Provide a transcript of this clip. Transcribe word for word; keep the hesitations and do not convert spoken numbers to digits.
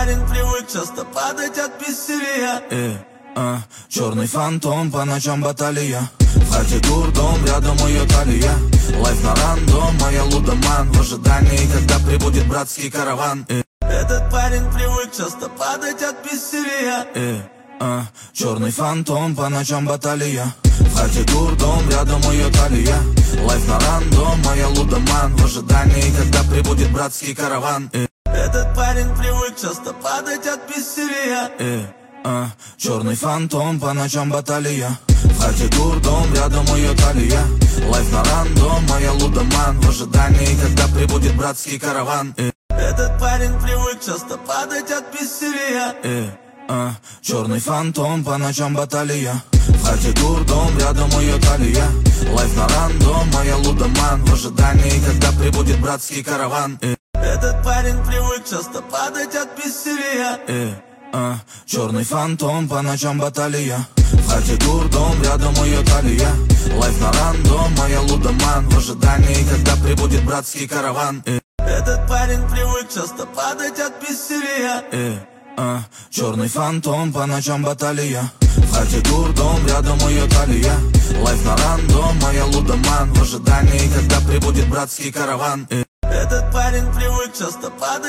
парень привык часто падать от бессилия. э, а, черный фантом, по ночам баталия. В хате дурдом, рядом ее талия. Лайф на рандом, моя лудоман. В ожидании, когда прибудет братский караван. э, Этот парень привык часто падать от бессилия. э, а, черный фантом, по ночам баталия. В хате дурдом, рядом ее талия. Лайф на рандом, моя лудоман. В ожидании, когда прибудет братский караван. э, Этот парень привык часто падать от бессилия. э, а, черный фантом, по ночам баталия. В хате дурдом, рядом ее талия. Лайф на рандом, моя лудоман. В ожидании, когда прибудет братский караван. э, Этот парень привык часто падать от бессилия. э, а, черный фантом, по ночам баталия. В хате дурдом, рядом ее талия. Лайф на рандом, моя лудоман. В ожидании, когда прибудет братский караван. э, Этот парень привык часто падать от бессилия. э, а, черный фантом, по ночам баталия. В хате дурдом, рядом ее талия. Лайф на рандом, моя лудоман. В ожидании, когда прибудет братский караван. э, Этот парень привык часто падать от бессилия. э, а, черный фантом, по ночам баталия. В хате дурдом, рядом ее талия. Лайф на рандом, моя лудоман. В ожидании, когда прибудет братский караван. э, Этот парень привык часто падать